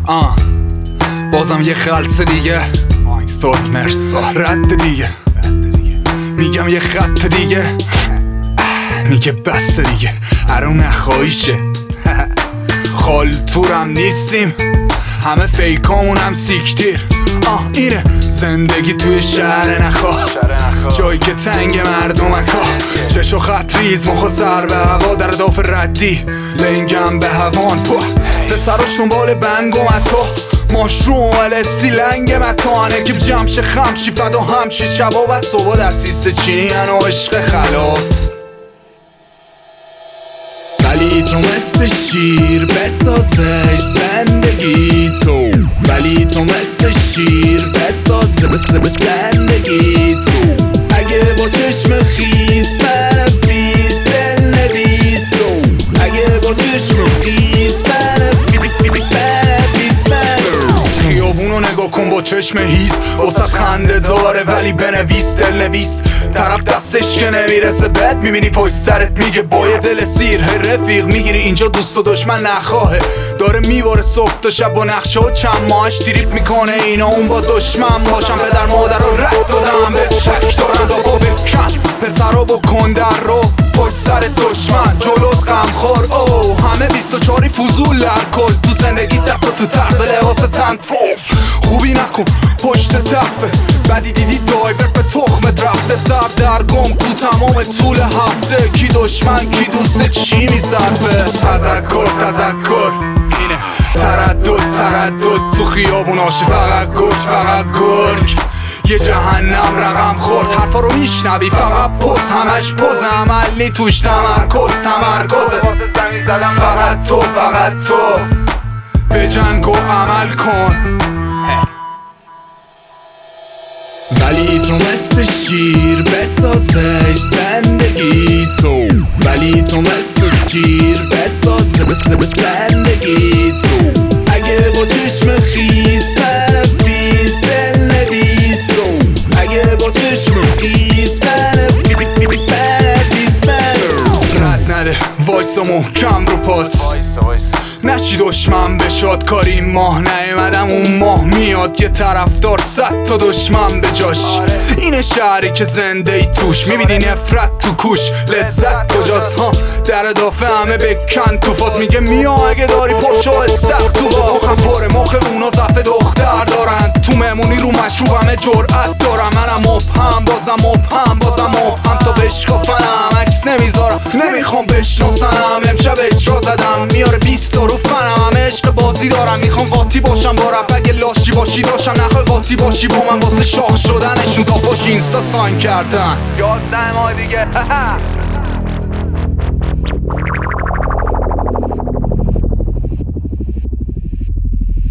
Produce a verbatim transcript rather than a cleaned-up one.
آه بازم یه خلص دیگه ساز مرسا رد دیگه میگم یه خط دیگه میگه بس دیگه ارو نخواهیشه خالتورم نیستیم همه فیکامون هم سیکتیر. آه اینه زندگی توی شهر نخواه، جایی که تنگ مردمکا، چشو خط ریز مخو سر به هوا، در داف ردی لنگم به هوان پوه پسراش دنبال بنگ و متا، ماشروم الستی لنگ متانه که جمش خمشی فدا همشی شبا و صبح در سیست چینی هنو عشق خلاف. ولی تو مثل شیر بسازش زندگی تو، ولی تو مثل شیر بسازش زندگی تو، اگه با چشم خیس بنویس دل نویس تو، اگه با چشم خیس بنویس خیابونو نگاه کن با چشم هیس، واسه خنده داره ولی بنویس دل نویس. طرف دستش که نمیرسه بد میبینی پشت سرت میگه با دل سیر، هی رفیق میگیری اینجا دوست و دشمن نخواهه، داره میباره صبح تا شب با نقشه و چند ماهش دیریپ میکنه اینا اون با دشمن باشم. پدر مادر رو رد دادم به شک دارن لافا بکن، پسرا با کندر رو پشت سر دشمن جلوت غمخور. او همه بیست و چاری فضول لرکل تو زندگی دفت تو طرز لباس تن خوبی نکن پشت دفه، بدی دیدی دایور به تخمت رفته، سر در گم تو تمام طول هفته، کی دشمن کی دوست چی میزرفه. تذکر تذکر اینه تردد تردد تو خیابوناش فقط گرگ فقط گرگ، یه جهنم رقم خورد حرفا رو میشنوی فقط پوز، همش پوز عمل نی توش تمرکز تمرکز فقط تو فقط تو به جنگ و عمل کن. ولی تو مثل شیر بسازش زندگی تو، ولی تو مثل شیر بسازش زندگی تو، اگه با چشم خیس بنویس دل نویس تو، اگه با چشم خیس بنویس رد نده وایسا محکم رو پات، نشی دشمن بشاد کاری ماه نیومدم اون ماه میاد یه طرفدار صد تا دشمن به جاش. این شهری که زنده ای توش میبینی نفرت تو کوش، لذت کجاست ها در دافه همه بکن تو فاز، میگه میا اگه داری پرشو استخ تو با مخم پره مخ اونا زفت دختر دارن، تو مهمونی رو مشروب همه جرعت دارم، منم مبهم بازم مبهم بازم مبهم تا بشکافنم عکس نمیذارم نمیخوام بشناسنم، امشب اجرا زدم میاره بیست رو فنم، همه عشق بازی دارم میخوام قاطی باشم با رپ، اگه لاشی باشی داشتم نخوای قاطی باشی با من واسه شاخ شدنشون تا پاش اینستا ساین کردن. یازده ماه دیگه